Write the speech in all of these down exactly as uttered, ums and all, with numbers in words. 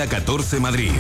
catorce Madrid.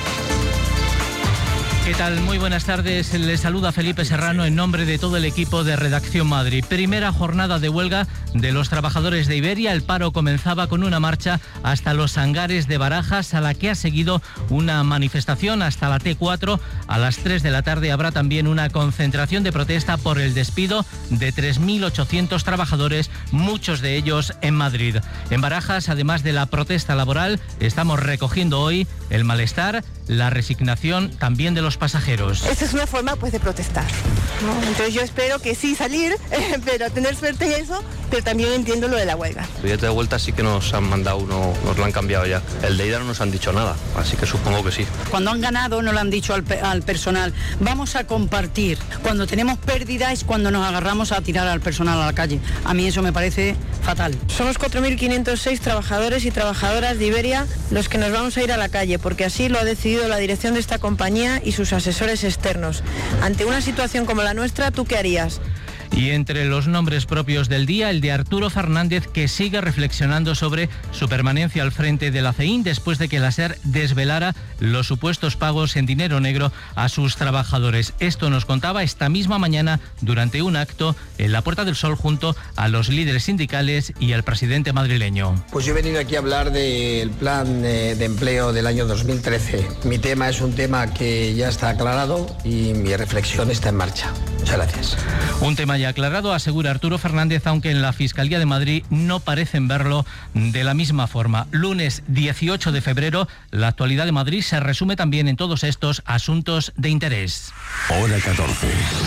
¿Qué tal? Muy buenas tardes. Les saluda Felipe Serrano en nombre de todo el equipo de Redacción Madrid. Primera jornada de huelga de los trabajadores de Iberia. El paro comenzaba con una marcha hasta los hangares de Barajas, a la que ha seguido una manifestación hasta la T cuatro. A las tres de la tarde habrá también una concentración de protesta por el despido de tres mil ochocientos trabajadores, muchos de ellos en Madrid. En Barajas, además de la protesta laboral, estamos recogiendo hoy el malestar, la resignación también de los pasajeros. Esta es una forma pues de protestar, ¿no? Entonces yo espero que sí salir, eh, pero tener suerte en eso, pero también entiendo lo de la huelga. El billete de vuelta sí que nos han mandado uno, nos lo han cambiado ya. El de ida no nos han dicho nada, así que supongo que sí. Cuando han ganado no lo han dicho al, al personal, vamos a compartir. Cuando tenemos pérdida es cuando nos agarramos a tirar al personal a la calle. A mí eso me parece fatal. Somos cuatro mil quinientos seis trabajadores y trabajadoras de Iberia los que nos vamos a ir a la calle, porque así lo ha decidido la dirección de esta compañía y sus asesores externos. Ante una situación como la nuestra, ¿tú qué harías? Y entre los nombres propios del día, el de Arturo Fernández, que sigue reflexionando sobre su permanencia al frente de la C E I N después de que la SER desvelara los supuestos pagos en dinero negro a sus trabajadores. Esto nos contaba esta misma mañana durante un acto en la Puerta del Sol junto a los líderes sindicales y al presidente madrileño. Pues yo he venido aquí a hablar del plan de, de empleo del año dos mil trece. Mi tema es un tema que ya está aclarado y mi reflexión está en marcha. Muchas gracias. Un tema ya aclarado, asegura Arturo Fernández, aunque en la Fiscalía de Madrid no parecen verlo de la misma forma. Lunes dieciocho de febrero, la actualidad de Madrid se resume también en todos estos asuntos de interés. Hora catorce.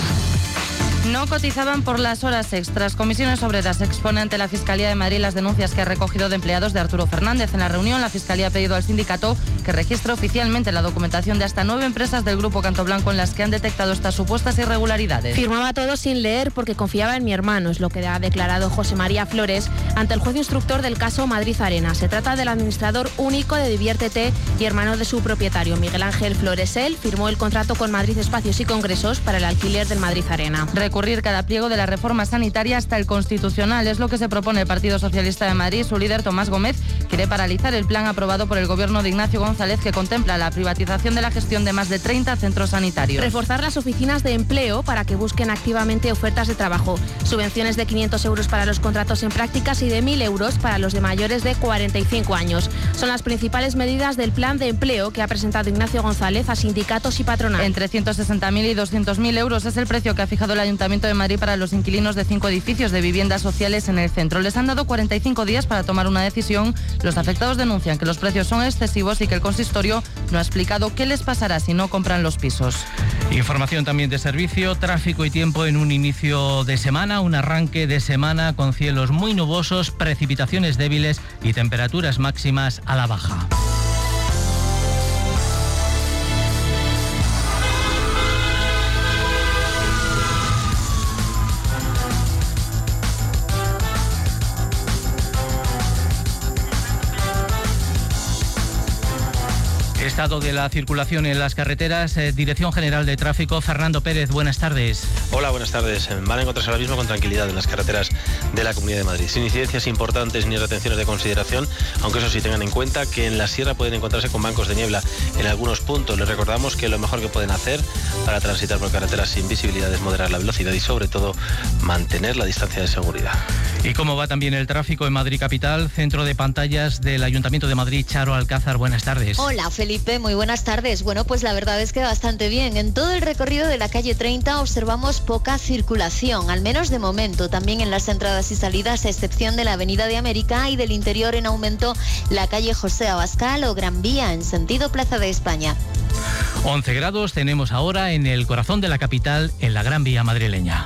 No cotizaban por las horas extras. Comisiones Obreras expone ante la Fiscalía de Madrid las denuncias que ha recogido de empleados de Arturo Fernández. En la reunión, la Fiscalía ha pedido al sindicato que registre oficialmente la documentación de hasta nueve empresas del Grupo Cantoblanco en las que han detectado estas supuestas irregularidades. Firmaba todo sin leer porque confiaba en mi hermano, es lo que ha declarado José María Flores ante el juez instructor del caso Madrid Arena. Se trata del administrador único de Diviértete y hermano de su propietario, Miguel Ángel Flores. Él firmó el contrato con Madrid Espacios y Congresos para el alquiler del Madrid Arena. Recurrir cada pliego de la reforma sanitaria hasta el Constitucional es lo que se propone el Partido Socialista de Madrid. Su líder, Tomás Gómez, quiere paralizar el plan aprobado por el gobierno de Ignacio González que contempla la privatización de la gestión de más de treinta centros sanitarios. Reforzar las oficinas de empleo para que busquen activamente ofertas de trabajo. Subvenciones de quinientos euros para los contratos en prácticas y de mil euros para los de mayores de cuarenta y cinco años. Son las principales medidas del plan de empleo que ha presentado Ignacio González a sindicatos y patronal. Entre ciento sesenta mil y doscientos mil euros es el precio que ha fijado el Ayuntamiento de Madrid para los inquilinos de cinco edificios de viviendas sociales en el centro. Les han dado cuarenta y cinco días para tomar una decisión. Los afectados denuncian que los precios son excesivos y que el consistorio no ha explicado qué les pasará si no compran los pisos. Información también de servicio, tráfico y tiempo en un inicio de semana, un arranque de semana con cielos muy nubosos, precipitaciones débiles y temperaturas máximas a la baja. Estado de la circulación en las carreteras, eh, Dirección General de Tráfico, Fernando Pérez, buenas tardes. Hola, buenas tardes. Van a encontrarse ahora mismo con tranquilidad en las carreteras de la Comunidad de Madrid, sin incidencias importantes ni retenciones de consideración, aunque eso sí tengan en cuenta que en la sierra pueden encontrarse con bancos de niebla en algunos puntos. Les recordamos que lo mejor que pueden hacer para transitar por carreteras sin visibilidad es moderar la velocidad y sobre todo mantener la distancia de seguridad. ¿Y cómo va también el tráfico en Madrid Capital? Centro de pantallas del Ayuntamiento de Madrid, Charo Alcázar, buenas tardes. Hola, Felipe, muy buenas tardes. Bueno, pues la verdad es que bastante bien. En todo el recorrido de la calle treinta observamos poca circulación, al menos de momento. También en las entradas y salidas, a excepción de la Avenida de América y del interior en aumento la calle José Abascal o Gran Vía en sentido Plaza de España. once grados tenemos ahora en el corazón de la capital, en la Gran Vía madrileña.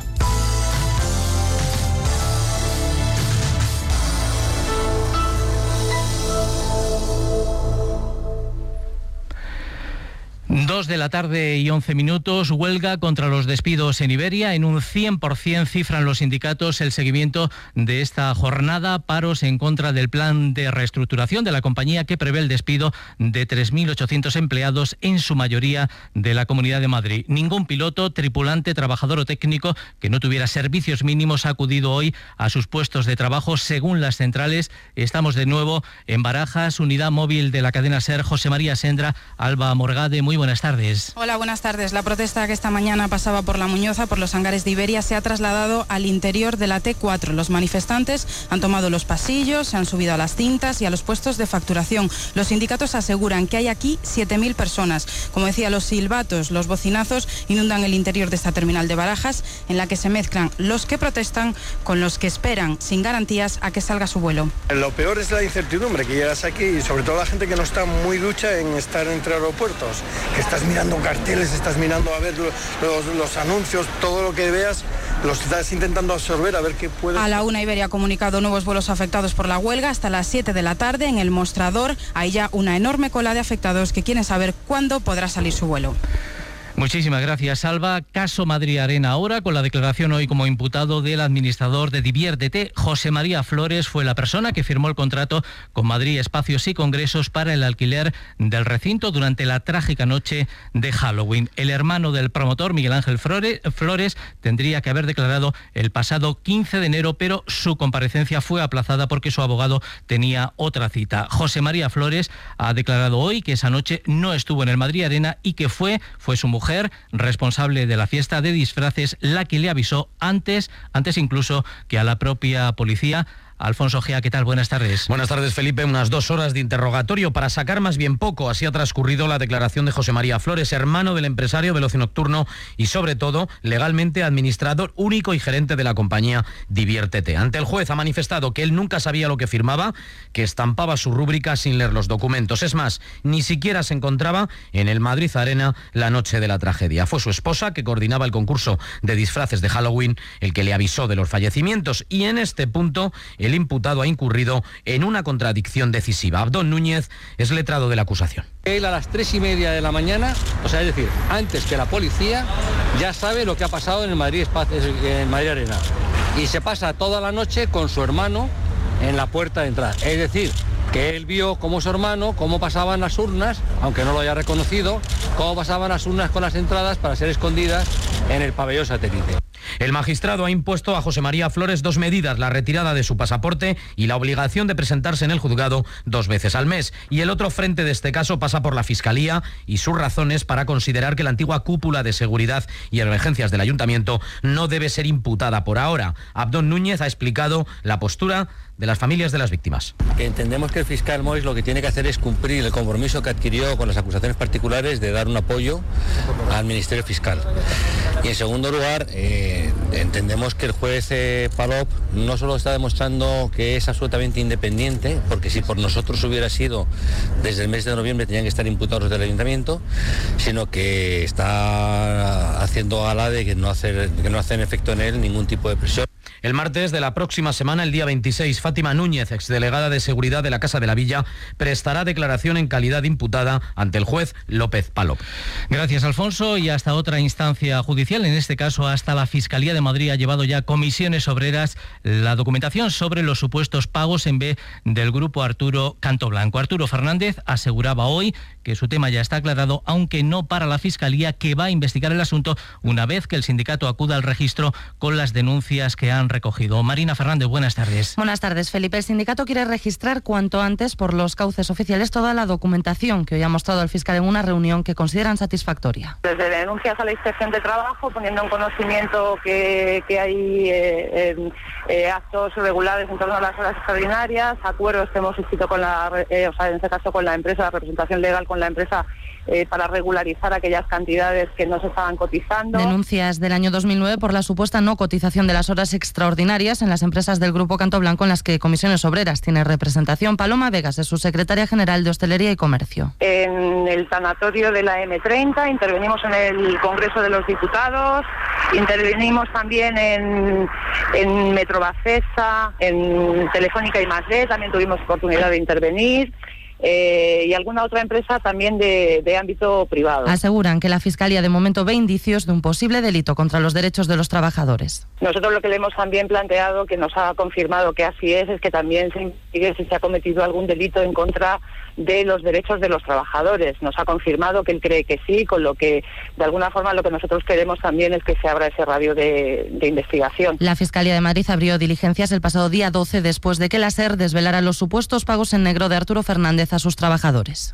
Dos de la tarde y once minutos, huelga contra los despidos en Iberia. En un cien por ciento cifran los sindicatos el seguimiento de esta jornada. Paros en contra del plan de reestructuración de la compañía que prevé el despido de tres mil ochocientos empleados, en su mayoría de la Comunidad de Madrid. Ningún piloto, tripulante, trabajador o técnico que no tuviera servicios mínimos ha acudido hoy a sus puestos de trabajo, según las centrales. Estamos de nuevo en Barajas, unidad móvil de la cadena SER. José María Sendra, Alba Morgade, muy buenas tardes. Hola, buenas tardes. La protesta que esta mañana pasaba por la Muñoza, por los hangares de Iberia, se ha trasladado al interior de la T cuatro. Los manifestantes han tomado los pasillos, se han subido a las cintas y a los puestos de facturación. Los sindicatos aseguran que hay aquí siete mil personas. Como decía, los silbatos, los bocinazos inundan el interior de esta terminal de Barajas, en la que se mezclan los que protestan con los que esperan, sin garantías, a que salga su vuelo. Lo peor es la incertidumbre, que llegas aquí y sobre todo la gente que no está muy ducha en estar entre aeropuertos, que estás mirando carteles, estás mirando a ver los, los anuncios, todo lo que veas, los estás intentando absorber a ver qué puedes... A la una, Iberia ha comunicado nuevos vuelos afectados por la huelga hasta las siete de la tarde. En el mostrador hay ya una enorme cola de afectados que quieren saber cuándo podrá salir su vuelo. Muchísimas gracias, Alba. Caso Madrid Arena ahora, con la declaración hoy como imputado del administrador de Diviértete. José María Flores fue la persona que firmó el contrato con Madrid Espacios y Congresos para el alquiler del recinto durante la trágica noche de Halloween. El hermano del promotor, Miguel Ángel Flores, tendría que haber declarado el pasado quince de enero, pero su comparecencia fue aplazada porque su abogado tenía otra cita. José María Flores ha declarado hoy que esa noche no estuvo en el Madrid Arena y que fue, fue su mujer, responsable de la fiesta de disfraces, la que le avisó antes, antes incluso que a la propia policía. Alfonso Gea, ¿qué tal? Buenas tardes. Buenas tardes, Felipe. Unas dos horas de interrogatorio para sacar más bien poco. Así ha transcurrido la declaración de José María Flores, hermano del empresario del ocio nocturno y, sobre todo, legalmente administrador único y gerente de la compañía Diviértete. Ante el juez ha manifestado que él nunca sabía lo que firmaba, que estampaba su rúbrica sin leer los documentos. Es más, ni siquiera se encontraba en el Madrid Arena la noche de la tragedia. Fue su esposa, que coordinaba el concurso de disfraces de Halloween, el que le avisó de los fallecimientos. Y en este punto, el imputado ha incurrido en una contradicción decisiva. Abdón Núñez es letrado de la acusación. Él a las tres y media de la mañana, o sea, es decir, antes que la policía, ya sabe lo que ha pasado en el Madrid, en Madrid Arena. Y se pasa toda la noche con su hermano en la puerta de entrada. Es decir, que él vio cómo su hermano, cómo pasaban las urnas, aunque no lo haya reconocido, cómo pasaban las urnas con las entradas para ser escondidas en el pabellón satélite. El magistrado ha impuesto a José María Flores dos medidas: la retirada de su pasaporte y la obligación de presentarse en el juzgado dos veces al mes. Y el otro frente de este caso pasa por la Fiscalía y sus razones para considerar que la antigua cúpula de seguridad y emergencias del Ayuntamiento no debe ser imputada por ahora. Abdón Núñez ha explicado la postura de las familias de las víctimas. Entendemos que el fiscal Mois lo que tiene que hacer es cumplir el compromiso que adquirió con las acusaciones particulares de dar un apoyo al Ministerio Fiscal. Y en segundo lugar, eh, entendemos que el juez eh, Palop no solo está demostrando que es absolutamente independiente, porque si por nosotros hubiera sido desde el mes de noviembre tenían que estar imputados del Ayuntamiento, sino que está haciendo gala de que no hace, que no hace en efecto en él ningún tipo de presión. El martes de la próxima semana, el día veintiséis, Fátima Núñez, exdelegada de Seguridad de la Casa de la Villa, prestará declaración en calidad de imputada ante el juez López Palop. Gracias, Alfonso. Y hasta otra instancia judicial, en este caso hasta la Fiscalía de Madrid, ha llevado ya Comisiones Obreras la documentación sobre los supuestos pagos en B del grupo Arturo Cantoblanco. Arturo Fernández aseguraba hoy que su tema ya está aclarado, aunque no para la Fiscalía, que va a investigar el asunto una vez que el sindicato acuda al registro con las denuncias que han recogido. Marina Fernández, buenas tardes. Buenas tardes, Felipe. El sindicato quiere registrar cuanto antes por los cauces oficiales toda la documentación que hoy ha mostrado el fiscal en una reunión que consideran satisfactoria. Desde denuncias a la Inspección de Trabajo, poniendo en conocimiento que, que hay eh, eh, actos irregulares en torno a las horas extraordinarias, acuerdos que hemos suscrito con la, eh, o sea, en este caso con la empresa, la representación legal con la empresa, Eh, para regularizar aquellas cantidades que no se estaban cotizando. Denuncias del año dos mil nueve por la supuesta no cotización de las horas extraordinarias en las empresas del Grupo Cantoblanco en las que Comisiones Obreras tiene representación. Paloma Vegas es su secretaria general de Hostelería y Comercio. En el tanatorio de la eme treinta, intervenimos en el Congreso de los Diputados, intervenimos también en, en Metrobacesa, en Telefónica y más D, también tuvimos oportunidad de intervenir. eh, y alguna otra empresa también de, de ámbito privado. Aseguran que la Fiscalía de momento ve indicios de un posible delito contra los derechos de los trabajadores. Nosotros lo que le hemos también planteado, que nos ha confirmado que así es, es que también se investigue si se ha cometido algún delito en contra de los derechos de los trabajadores. Nos ha confirmado que él cree que sí, con lo que de alguna forma lo que nosotros queremos también es que se abra ese radio de, de investigación. La Fiscalía de Madrid abrió diligencias el pasado día doce después de que la SER desvelara los supuestos pagos en negro de Arturo Fernández a sus trabajadores.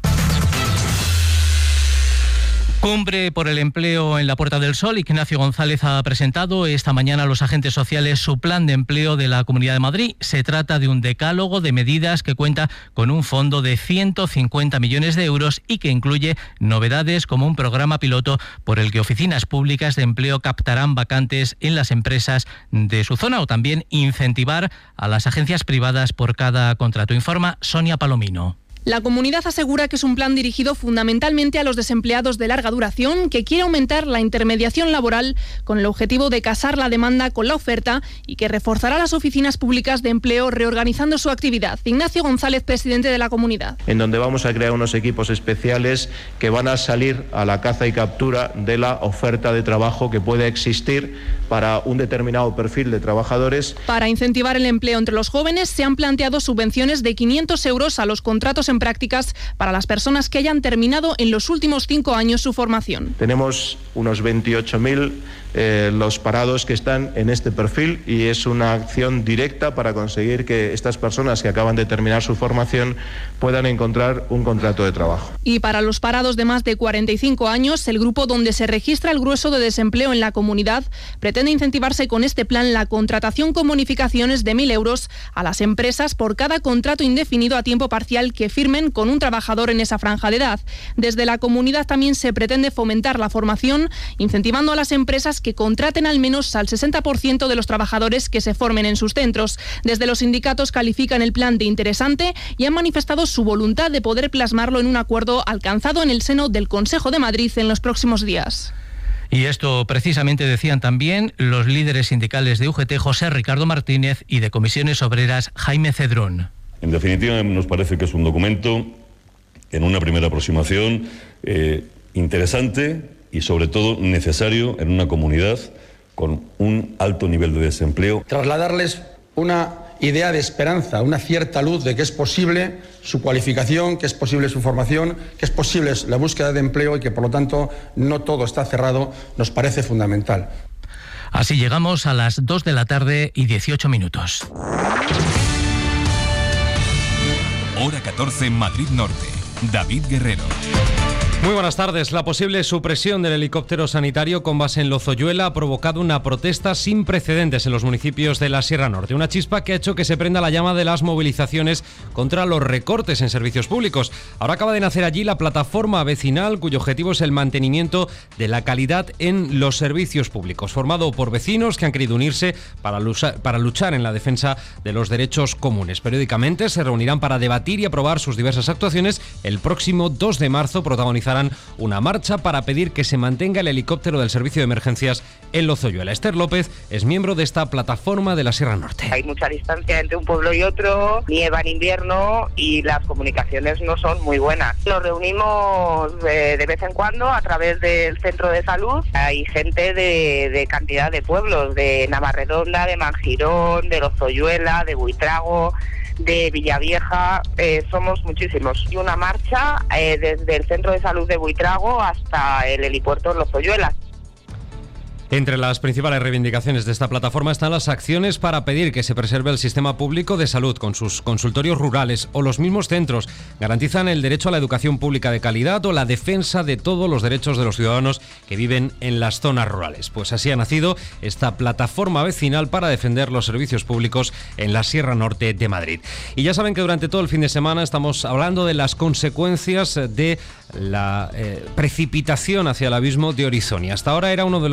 Cumbre por el empleo en la Puerta del Sol. Ignacio González ha presentado esta mañana a los agentes sociales su plan de empleo de la Comunidad de Madrid. Se trata de un decálogo de medidas que cuenta con un fondo de ciento cincuenta millones de euros y que incluye novedades como un programa piloto por el que oficinas públicas de empleo captarán vacantes en las empresas de su zona o también incentivar a las agencias privadas por cada contrato. Informa Sonia Palomino. La comunidad asegura que es un plan dirigido fundamentalmente a los desempleados de larga duración que quiere aumentar la intermediación laboral con el objetivo de casar la demanda con la oferta y que reforzará las oficinas públicas de empleo reorganizando su actividad. Ignacio González, presidente de la comunidad. En donde vamos a crear unos equipos especiales que van a salir a la caza y captura de la oferta de trabajo que puede existir para un determinado perfil de trabajadores. Para incentivar el empleo entre los jóvenes se han planteado subvenciones de quinientos euros a los contratos en prácticas para las personas que hayan terminado en los últimos cinco años su formación. Tenemos unos veintiocho mil eh, los parados que están en este perfil y es una acción directa para conseguir que estas personas que acaban de terminar su formación puedan encontrar un contrato de trabajo. Y para los parados de más de cuarenta y cinco años, el grupo donde se registra el grueso de desempleo en la comunidad pretende incentivarse con este plan la contratación con bonificaciones de mil euros a las empresas por cada contrato indefinido a tiempo parcial que firmen con un trabajador en esa franja de edad. Desde la comunidad también se pretende fomentar la formación, incentivando a las empresas que contraten al menos al sesenta por ciento de los trabajadores que se formen en sus centros. Desde los sindicatos califican el plan de interesante y han manifestado su voluntad de poder plasmarlo en un acuerdo alcanzado en el seno del Consejo de Madrid en los próximos días. Y esto precisamente decían también los líderes sindicales de U G T, José Ricardo Martínez, y de Comisiones Obreras, Jaime Cedrón. En definitiva, nos parece que es un documento, en una primera aproximación, eh, interesante y sobre todo necesario en una comunidad con un alto nivel de desempleo. Trasladarles una idea de esperanza, una cierta luz de que es posible su cualificación, que es posible su formación, que es posible la búsqueda de empleo y que por lo tanto no todo está cerrado, nos parece fundamental. Así llegamos a las dos de la tarde y dieciocho minutos. Hora catorce en Madrid Norte. David Guerrero. Muy buenas tardes. La posible supresión del helicóptero sanitario con base en Lozoyuela ha provocado una protesta sin precedentes en los municipios de la Sierra Norte. Una chispa que ha hecho que se prenda la llama de las movilizaciones contra los recortes en servicios públicos. Ahora acaba de nacer allí la plataforma vecinal, cuyo objetivo es el mantenimiento de la calidad en los servicios públicos, formado por vecinos que han querido unirse para luchar, para luchar en la defensa de los derechos comunes. Periódicamente se reunirán para debatir y aprobar sus diversas actuaciones. El próximo dos de marzo protagonizarán una marcha para pedir que se mantenga el helicóptero del servicio de emergencias en Lozoyuela. Esther López es miembro de esta plataforma de la Sierra Norte. Hay mucha distancia entre un pueblo y otro, nieva en invierno y las comunicaciones no son muy buenas. Nos reunimos de, de vez en cuando a través del centro de salud. Hay gente de, de cantidad de pueblos, de Navarredonda, de Manjirón, de Lozoyuela, de Buitrago, de Villavieja, eh, somos muchísimos. Y una marcha eh, desde el centro de salud de Buitrago hasta el helipuerto Lozoyuela. Entre las principales reivindicaciones de esta plataforma están las acciones para pedir que se preserve el sistema público de salud con sus consultorios rurales o los mismos centros. Garantizan el derecho a la educación pública de calidad o la defensa de todos los derechos de los ciudadanos que viven en las zonas rurales. Pues así ha nacido esta plataforma vecinal para defender los servicios públicos en la Sierra Norte de Madrid. Y ya saben que durante todo el fin de semana estamos hablando de las consecuencias de la eh, precipitación hacia el abismo de Orizonia. Hasta ahora era uno de los mayores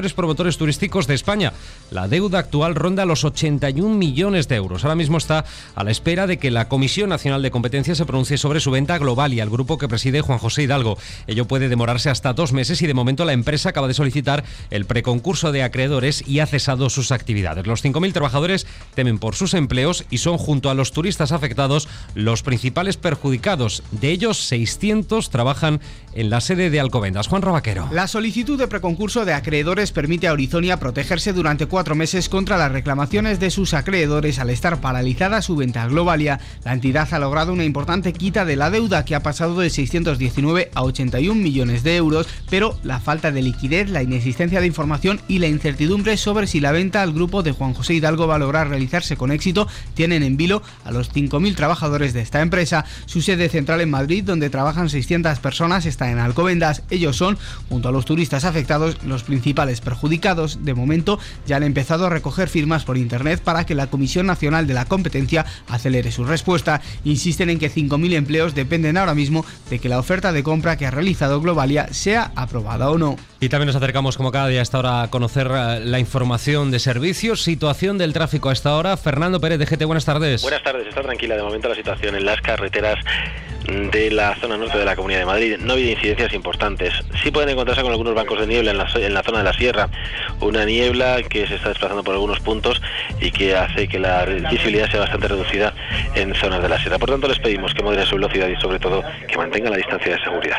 mayores promotores turísticos de España. La deuda actual ronda los ochenta y un millones de euros. Ahora mismo está a la espera de que la Comisión Nacional de Competencia se pronuncie sobre su venta a Globalia, al grupo que preside Juan José Hidalgo. Ello puede demorarse hasta dos meses y de momento la empresa acaba de solicitar el preconcurso de acreedores y ha cesado sus actividades. Los cinco mil trabajadores temen por sus empleos y son, junto a los turistas afectados, los principales perjudicados. De ellos, seiscientos trabajan en la sede de Alcobendas. Juan Robaquero. La solicitud de preconcurso de acreedores permite a Orizonia protegerse durante cuatro meses contra las reclamaciones de sus acreedores al estar paralizada su venta a Globalia. La entidad ha logrado una importante quita de la deuda, que ha pasado de seiscientos diecinueve a ochenta y un millones de euros, pero la falta de liquidez, la inexistencia de información y la incertidumbre sobre si la venta al grupo de Juan José Hidalgo va a lograr realizarse con éxito tienen en vilo a los cinco mil trabajadores de esta empresa. Su sede central en Madrid, donde trabajan seiscientas personas, está en Alcobendas. Ellos son, junto a los turistas afectados, los principales perjudicados. De momento ya han empezado a recoger firmas por internet para que la Comisión Nacional de la Competencia acelere su respuesta. Insisten en que cinco mil empleos dependen ahora mismo de que la oferta de compra que ha realizado Globalia sea aprobada o no. Y también nos acercamos, como cada día a esta hora, a conocer la información de servicios. Situación del tráfico a esta hora. Fernando Pérez de G T, buenas tardes. Buenas tardes, está tranquila de momento la situación en las carreteras de la zona norte de la Comunidad de Madrid. No ha habido incidencias importantes. Sí pueden encontrarse con algunos bancos de niebla en la, en la zona de la sierra. Una niebla que se está desplazando por algunos puntos y que hace que la visibilidad sea bastante reducida en zonas de la sierra. Por tanto, les pedimos que moderen su velocidad y, sobre todo, que mantengan la distancia de seguridad.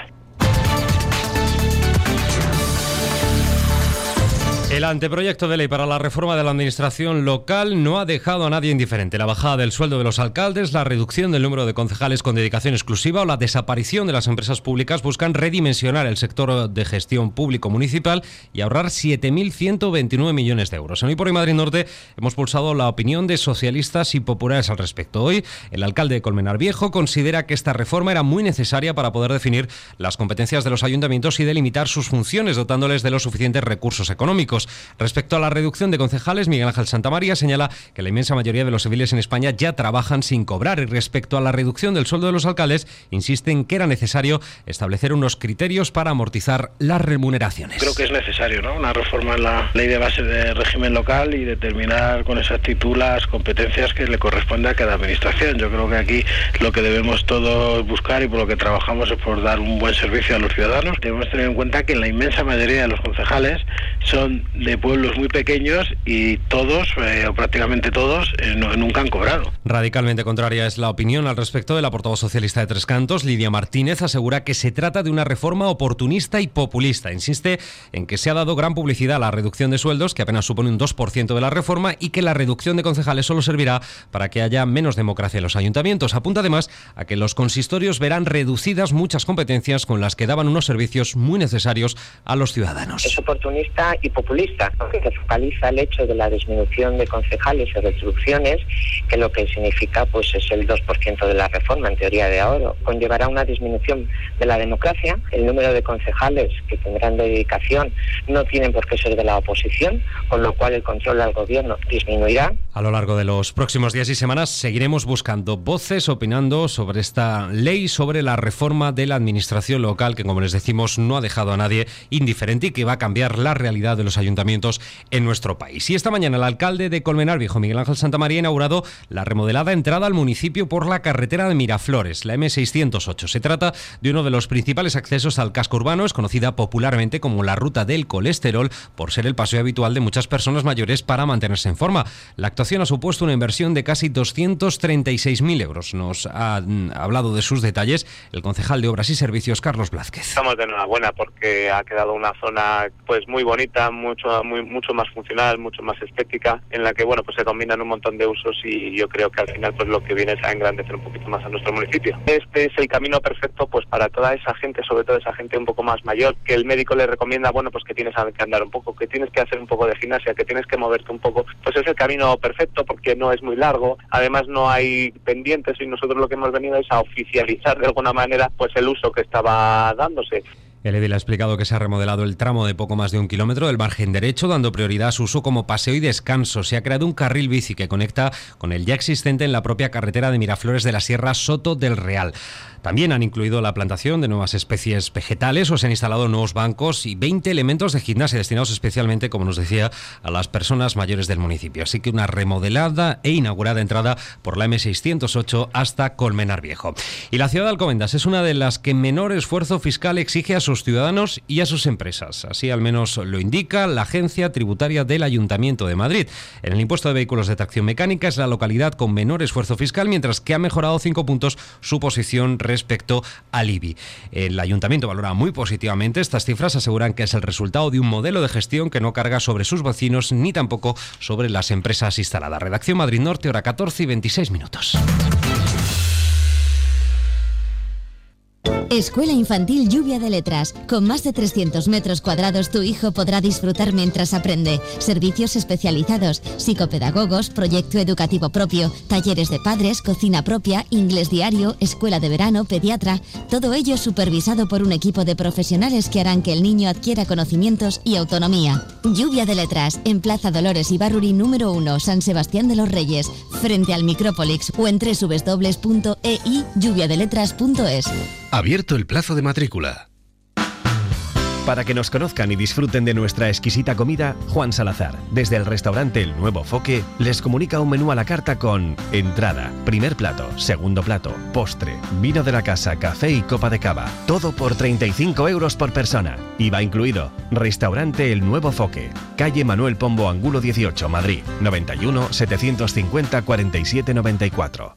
El anteproyecto de ley para la reforma de la administración local no ha dejado a nadie indiferente. La bajada del sueldo de los alcaldes, la reducción del número de concejales con dedicación exclusiva o la desaparición de las empresas públicas buscan redimensionar el sector de gestión público municipal y ahorrar siete mil ciento veintinueve millones de euros. En Hoy por Hoy Madrid Norte hemos pulsado la opinión de socialistas y populares al respecto. Hoy, el alcalde de Colmenar Viejo considera que esta reforma era muy necesaria para poder definir las competencias de los ayuntamientos y delimitar sus funciones, dotándoles de los suficientes recursos económicos. Respecto a la reducción de concejales, Miguel Ángel Santamaría señala que la inmensa mayoría de los civiles en España ya trabajan sin cobrar, y respecto a la reducción del sueldo de los alcaldes, insiste en que era necesario establecer unos criterios para amortizar las remuneraciones. Creo que es necesario, ¿no?, una reforma en la ley de base de régimen local y determinar con exactitud las competencias que le corresponde a cada administración. Yo creo que aquí lo que debemos todos buscar y por lo que trabajamos es por dar un buen servicio a los ciudadanos. Debemos tener en cuenta que la inmensa mayoría de los concejales son de pueblos muy pequeños y todos, eh, o prácticamente todos, eh, no, nunca han cobrado. Radicalmente contraria es la opinión al respecto de la portavoz socialista de Tres Cantos. Lidia Martínez asegura que se trata de una reforma oportunista y populista. Insiste en que se ha dado gran publicidad a la reducción de sueldos, que apenas supone un dos por ciento de la reforma, y que la reducción de concejales solo servirá para que haya menos democracia en los ayuntamientos. Apunta además a que los consistorios verán reducidas muchas competencias con las que daban unos servicios muy necesarios a los ciudadanos. Es oportunista y populista, porque se focaliza el hecho de la disminución de concejales y reducciones, que lo que significa pues es el dos por ciento de la reforma, en teoría de ahora. Conllevará una disminución de la democracia. El número de concejales que tendrán dedicación no tienen por qué ser de la oposición, con lo cual el control al gobierno disminuirá. A lo largo de los próximos días y semanas seguiremos buscando voces opinando sobre esta ley, sobre la reforma de la administración local, que, como les decimos, no ha dejado a nadie indiferente y que va a cambiar la realidad de los ayuntamientos en nuestro país. Y esta mañana el alcalde de Colmenar Viejo, Miguel Ángel Santamaría, ha inaugurado la remodelada entrada al municipio por la carretera de Miraflores, la eme seiscientos ocho. Se trata de uno de los principales accesos al casco urbano. Es conocida popularmente como la ruta del colesterol por ser el paseo habitual de muchas personas mayores para mantenerse en forma. La actuación ha supuesto una inversión de casi doscientos treinta y seis mil euros. Nos ha hablado de sus detalles el concejal de Obras y Servicios, Carlos Blázquez. Estamos de enhorabuena porque ha quedado una zona pues muy bonita, mucho muy, mucho más funcional, mucho más estética, en la que bueno pues se combinan un montón de usos y yo creo que al final pues lo que viene es a engrandecer un poquito más a nuestro municipio. Este es el camino perfecto pues para toda esa gente, sobre todo esa gente un poco más mayor, que el médico le recomienda bueno pues que tienes que andar un poco, que tienes que hacer un poco de gimnasia, que tienes que moverte un poco. Pues es el camino perfecto porque no es muy largo, además no hay pendientes y nosotros lo que hemos venido es a oficializar de alguna manera pues el uso que estaba dándose. El edil ha explicado que se ha remodelado el tramo de poco más de un kilómetro del margen derecho, dando prioridad a su uso como paseo y descanso. Se ha creado un carril bici que conecta con el ya existente en la propia carretera de Miraflores de la Sierra Soto del Real. También han incluido la plantación de nuevas especies vegetales o se han instalado nuevos bancos y veinte elementos de gimnasia destinados especialmente, como nos decía, a las personas mayores del municipio. Así que una remodelada e inaugurada entrada por la eme seiscientos ocho hasta Colmenar Viejo. Y la ciudad de Alcobendas es una de las que menor esfuerzo fiscal exige a sus ciudadanos y a sus empresas. Así al menos lo indica la Agencia Tributaria del Ayuntamiento de Madrid. En el impuesto de vehículos de tracción mecánica es la localidad con menor esfuerzo fiscal, mientras que ha mejorado cinco puntos su posición respecto al I B I. El Ayuntamiento valora muy positivamente estas cifras, aseguran que es el resultado de un modelo de gestión que no carga sobre sus vecinos ni tampoco sobre las empresas instaladas. Redacción Madrid Norte, hora catorce y veintiséis minutos. Escuela Infantil Lluvia de Letras. Con más de trescientos metros cuadrados tu hijo podrá disfrutar mientras aprende. Servicios especializados, psicopedagogos, proyecto educativo propio, talleres de padres, cocina propia, inglés diario, escuela de verano, pediatra. Todo ello supervisado por un equipo de profesionales que harán que el niño adquiera conocimientos y autonomía. Lluvia de Letras, en Plaza Dolores Ibarruri número uno, San Sebastián de los Reyes, frente al Micrópolis o en doble u doble u doble u punto e i lluvia de letras punto es. Abierto el plazo de matrícula. Para que nos conozcan y disfruten de nuestra exquisita comida, Juan Salazar, desde el restaurante El Nuevo Foque, les comunica un menú a la carta con entrada, primer plato, segundo plato, postre, vino de la casa, café y copa de cava. Todo por treinta y cinco euros por persona. I V A incluido. Restaurante El Nuevo Foque, calle Manuel Pombo Angulo dieciocho, Madrid, noventa y uno, setecientos cincuenta, cuarenta y siete noventa y cuatro.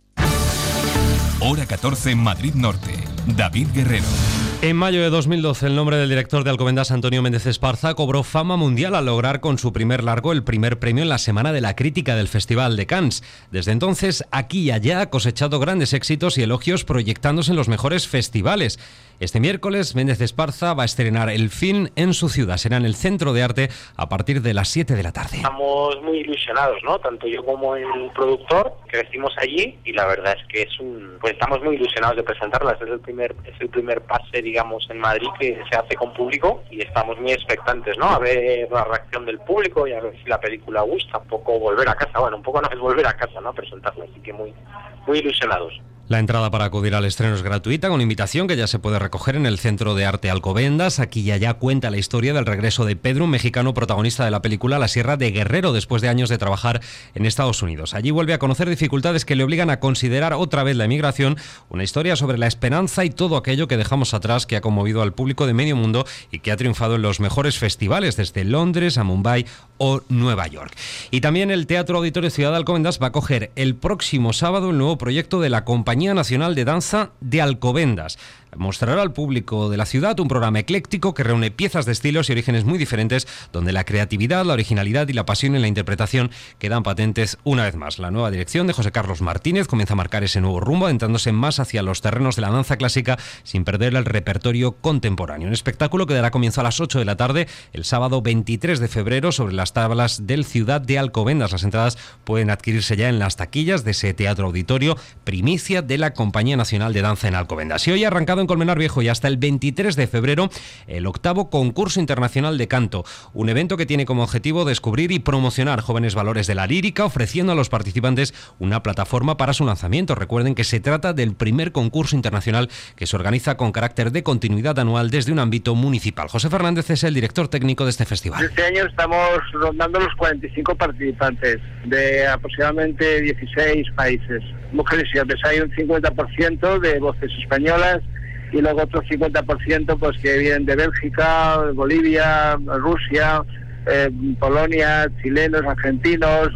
Hora catorce, Madrid Norte. David Guerrero. En mayo de dos mil doce, el nombre del director de Alcobendas, Antonio Méndez Esparza, cobró fama mundial al lograr con su primer largo el primer premio en la Semana de la Crítica del Festival de Cannes. Desde entonces, aquí y allá ha cosechado grandes éxitos y elogios proyectándose en los mejores festivales. Este miércoles, Méndez Esparza va a estrenar el film en su ciudad. Será en el Centro de Arte a partir de las siete de la tarde. Estamos muy ilusionados, ¿no? Tanto yo como el productor, crecimos allí y la verdad es que es un... Pues estamos muy ilusionados de presentarlas. Es el primer, es el primer pase, digamos, en Madrid que se hace con público y estamos muy expectantes, ¿no? A ver la reacción del público y a ver si la película gusta. Un poco volver a casa. Bueno, un poco no es volver a casa, ¿no? Presentarla. Así que muy, muy ilusionados. La entrada para acudir al estreno es gratuita, con invitación que ya se puede recoger en el Centro de Arte Alcobendas. Aquí y allá cuenta la historia del regreso de Pedro, un mexicano protagonista de la película La Sierra de Guerrero, después de años de trabajar en Estados Unidos. Allí vuelve a conocer dificultades que le obligan a considerar otra vez la emigración, una historia sobre la esperanza y todo aquello que dejamos atrás, que ha conmovido al público de medio mundo y que ha triunfado en los mejores festivales, desde Londres a Mumbai o Nueva York. Y también el Teatro Auditorio Ciudad de Alcobendas va a acoger el próximo sábado el nuevo proyecto de la Compañía Nacional de Danza de Alcobendas. Mostrará al público de la ciudad un programa ecléctico que reúne piezas de estilos y orígenes muy diferentes, donde la creatividad, la originalidad y la pasión en la interpretación quedan patentes una vez más. La nueva dirección de José Carlos Martínez comienza a marcar ese nuevo rumbo, adentrándose más hacia los terrenos de la danza clásica sin perder el repertorio contemporáneo. Un espectáculo que dará comienzo a las ocho de la tarde el sábado veintitrés de febrero sobre las tablas del Ciudad de Alcobendas. Las entradas pueden adquirirse ya en las taquillas de ese teatro auditorio, primicia de la Compañía Nacional de Danza en Alcobendas. Y hoy ha arrancado en Colmenar Viejo y hasta el veintitrés de febrero el octavo Concurso Internacional de Canto, un evento que tiene como objetivo descubrir y promocionar jóvenes valores de la lírica, ofreciendo a los participantes una plataforma para su lanzamiento. Recuerden que se trata del primer concurso internacional que se organiza con carácter de continuidad anual desde un ámbito municipal. José Fernández es el director técnico de este festival. Este año estamos rondando los cuarenta y cinco participantes de aproximadamente dieciséis países. Mujeres y hombres, hay un cincuenta por ciento de voces españolas y luego otro cincuenta por ciento pues que vienen de Bélgica, Bolivia, Rusia, eh, Polonia, chilenos, argentinos,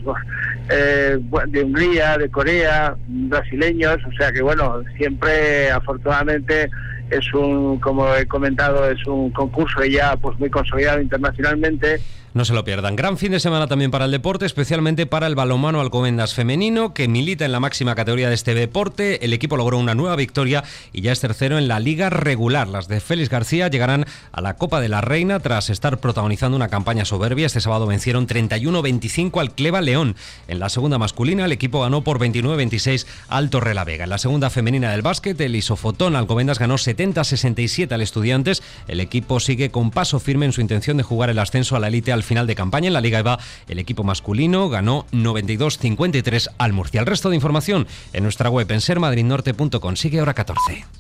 eh, de Hungría, de Corea, brasileños, o sea que bueno, siempre afortunadamente es un, como he comentado, es un concurso ya pues muy consolidado internacionalmente. No se lo pierdan. Gran fin de semana también para el deporte, especialmente para el balonmano Alcobendas femenino, que milita en la máxima categoría de este deporte. El equipo logró una nueva victoria y ya es tercero en la liga regular. Las de Félix García llegarán a la Copa de la Reina tras estar protagonizando una campaña soberbia. Este sábado vencieron treinta y uno veinticinco al Cleva León. En la segunda masculina, el equipo ganó por veintinueve veintiséis al Torrelavega. En la segunda femenina del básquet, el Isofotón Alcobendas ganó setenta setenta a sesenta y siete al Estudiantes. El equipo sigue con paso firme en su intención de jugar el ascenso a la élite al final de campaña. En la Liga E V A, el equipo masculino ganó noventa y dos a cincuenta y tres al Murcia. El resto de información en nuestra web en ser madrid norte punto com. Sigue Hora catorce.